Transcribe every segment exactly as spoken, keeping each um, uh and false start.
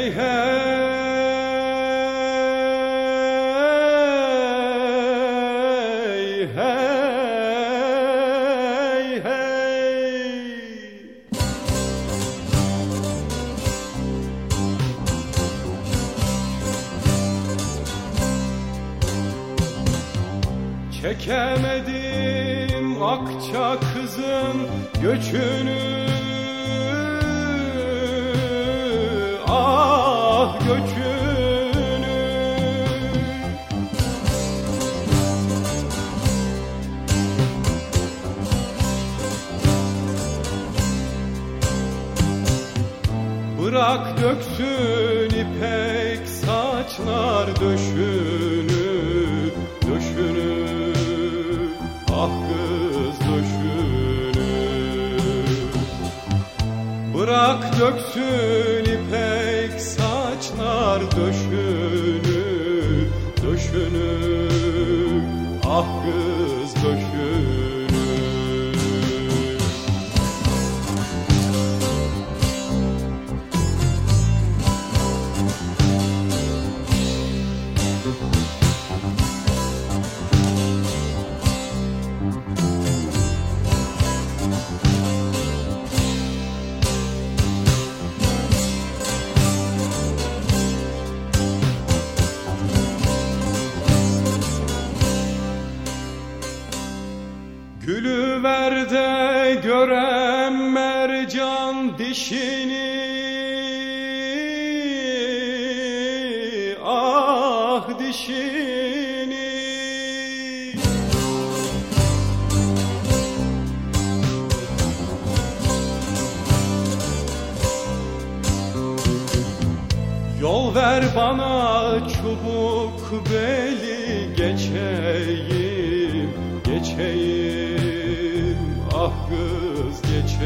Hey hey hey hey. Çekemedim Akça kızın göçünü, ah göçünü. Bırak döksün ipek saçlar döşünü, döşünü, ah kız döşünü. Bırak döksün ipek saçlar döşünü, döşünü, ah kız döşünü. Gülüver de görem mercan dişini, ah dişini. Yol ver bana çubuk beli, geçeyim, geçeyim, ah kız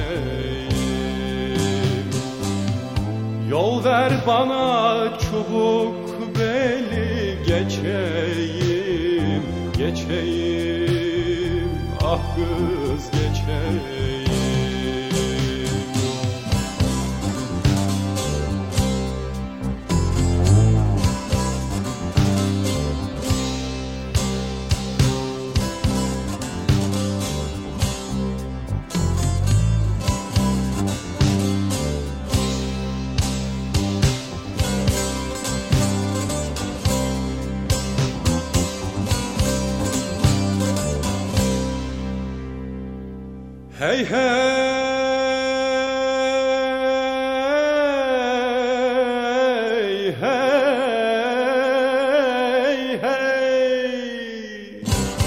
geçeyim. Yol ver bana çubuk beli, geçeyim, geçeyim, ah kız geçeyim. Hey hey hey hey.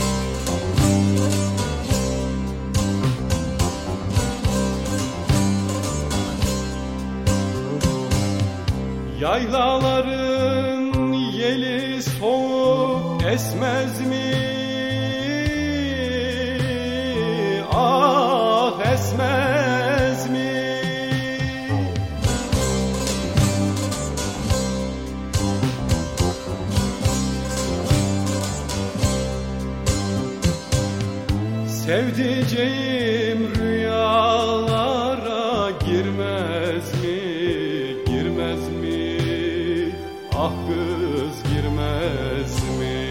Yaylaların yeli soğuk esmez mi? Ah esmez mi? Sevdiceğim rüyalara girmez mi? Girmez mi? Ah kız girmez mi?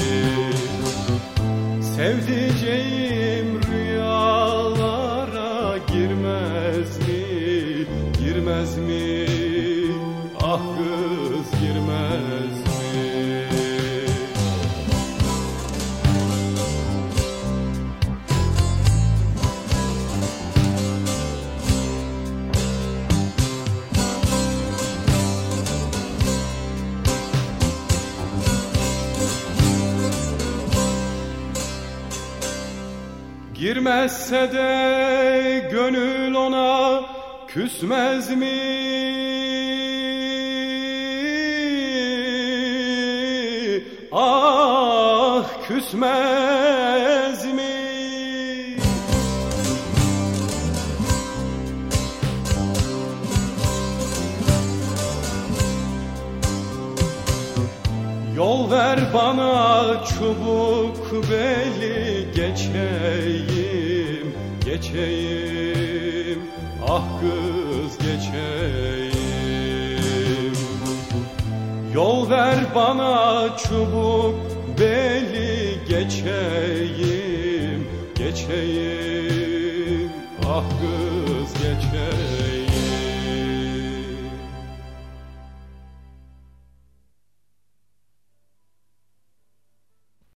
Sevdiceğim rüyalara girmez mi? Girmez mi? Ah kız girmez mi? Girmezse de gönül ona küsmez mi? Ah küsmez mi? Yol ver bana çubuk beli, geçeyim, geçeyim, ah kız geçeyim. Yol ver bana çubuk beli, geçeyim, geçeyim, ah kız geçeyim.